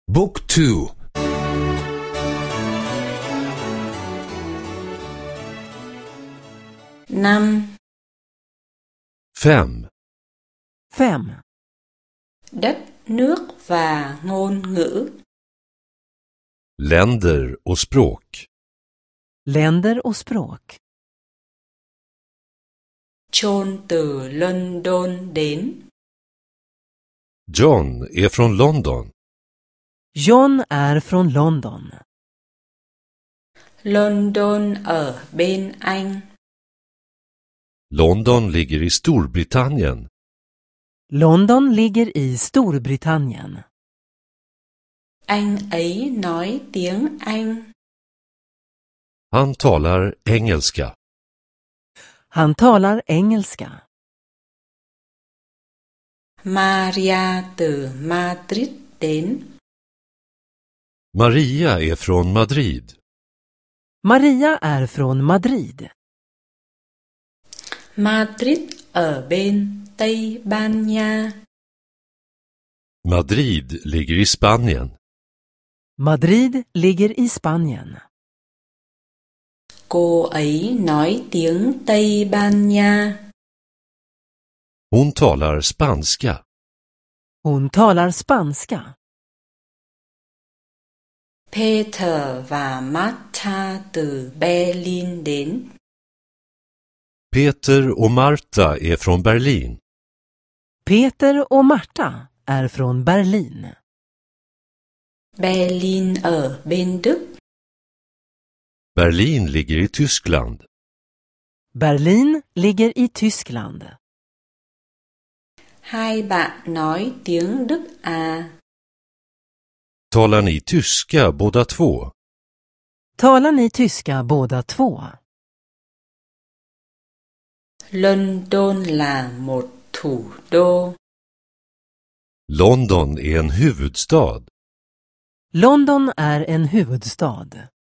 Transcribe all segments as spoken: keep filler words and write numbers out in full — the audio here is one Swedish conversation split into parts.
Book two. năm. Fem. Fem. Đất, nước và ngôn ngữ. Länder och språk. Länder och språk. Chôn từ London đến. John är från London. John är från London. London ở bên Anh. London ligger i Storbritannien. London ligger i Storbritannien. Anh ấy nói tiếng Anh. Han talar engelska. Han talar engelska. Maria từ Madrid đến. Maria är från Madrid. Maria är från Madrid. Madrid ở bên Tây Ban Nha. Madrid ligger i Spanien. Madrid ligger i Spanien. Cô ấy nói tiếng Tây Ban Nha. Hon talar spanska. Hon talar spanska. Peter và Martha từ Berlin đến. Peter och Marta är från Berlin. Peter och Marta är från Berlin. Berlin ở bên Đức. Berlin ligger i Tyskland. Berlin ligger i Tyskland. Hai bạn nói tiếng Đức à? Talar ni tyska båda två? Talar ni tyska båda två? London là một thủ đô. London är en huvudstad. London är en huvudstad.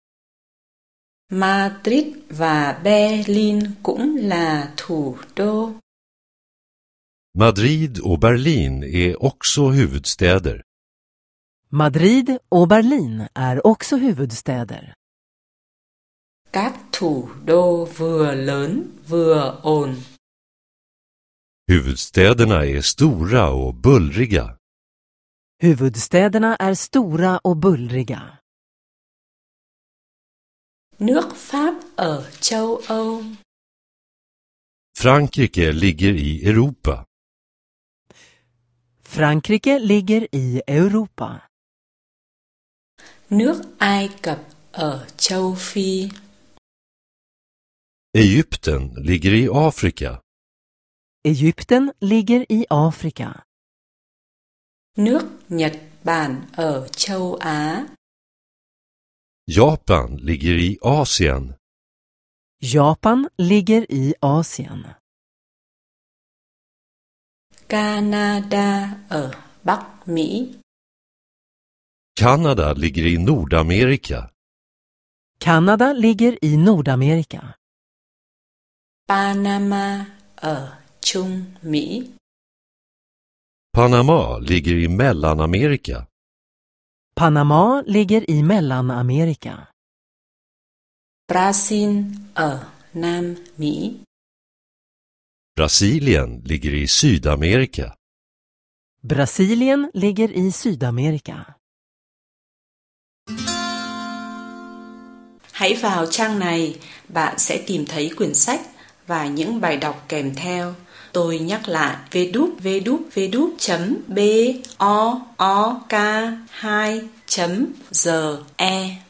Madrid và Berlin cũng là thủ đô. Madrid och Berlin är också huvudstäder. Madrid och Berlin är också huvudstäder. Các thủ đô vừa lớn vừa ồn. Huvudstäderna är stora och bullriga. Huvudstäderna är stora och bullriga. Nước Pháp ở châu Âu. Frankrike ligger i Europa. Frankrike ligger i Europa. Nước Ai Cập ở châu Phi. Egypten ligger i Afrika. Egypten ligger i Afrika. Nước Nhật Bản ở châu Á. Japan ligger i Asien. Japan ligger i Asien. Canada ở Bắc Mỹ. Kanada ligger i Nordamerika. Kanada ligger i Nordamerika. Panama ở Trung Mỹ. Panama ligger i Mellanamerika. Panama ligger i Mellanamerika. Brasil ở Nam Mỹ. Brasilien ligger i Sydamerika. Brasilien ligger i Sydamerika. Hãy vào trang này, bạn sẽ tìm thấy quyển sách và những bài đọc kèm theo. Tôi nhắc lại w w w chấm book hai chấm g e.